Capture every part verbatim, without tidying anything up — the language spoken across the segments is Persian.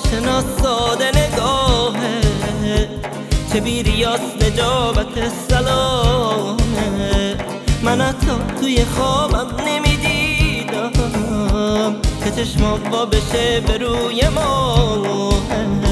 آشنا ساده نگاهه، چه بیریاس نجابت سلامه. من حتی توی خوابم نمیدیدم که چشمام وا بشه به روی ماه.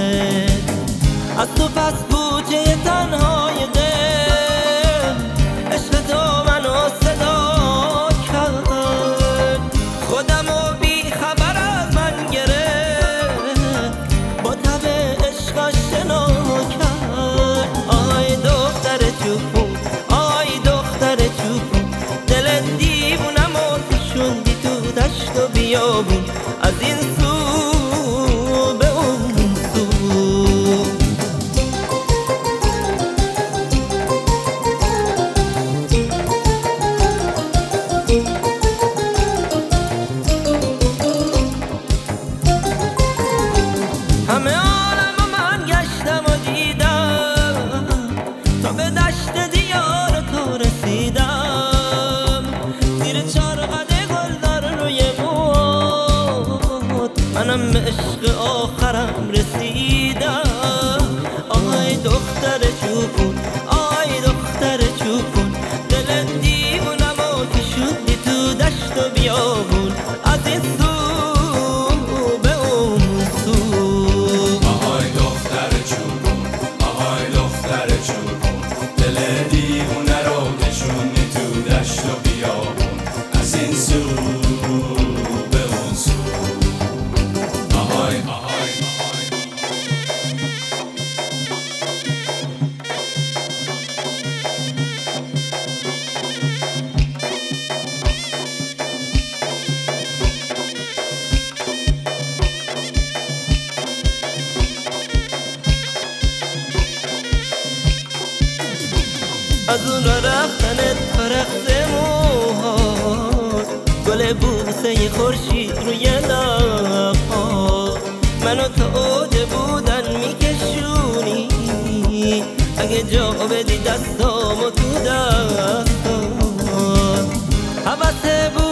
از تو پس کوچه تنهای دل عشق تو منو صدا کرد، خودمو بی خبر از من گرفت، با تب عشق آشنا کرد. آی دختر چوپون، آی دختر چوپون، دل دیوونمو کشوندی تو دشت و بیابون، از این سو به اون سو. همه عالم من گشتم و دیدم تا به دشت دیار تو رسیدم، زیر چارقد گلدار روی موت منم به عشق آخرم رسیدم. آی دختر چوپون، آی دختر چوپون، دل دیوونمو کشوندی تو دشت و بیابون، از این سو به اون سو. آهای دختر چوپون، آهای دختر چوپون، دل دیوونه رو کشوندی تو دشت و بیابون، از این سو به اون سو. آهای آهای آهای از اون را رفتنت فرخت موهات، گل بوسه خورشید روی لبها، منو تا اوج بودن میکشونی، اگه جا بدی دستامو تو دستات. حوث بود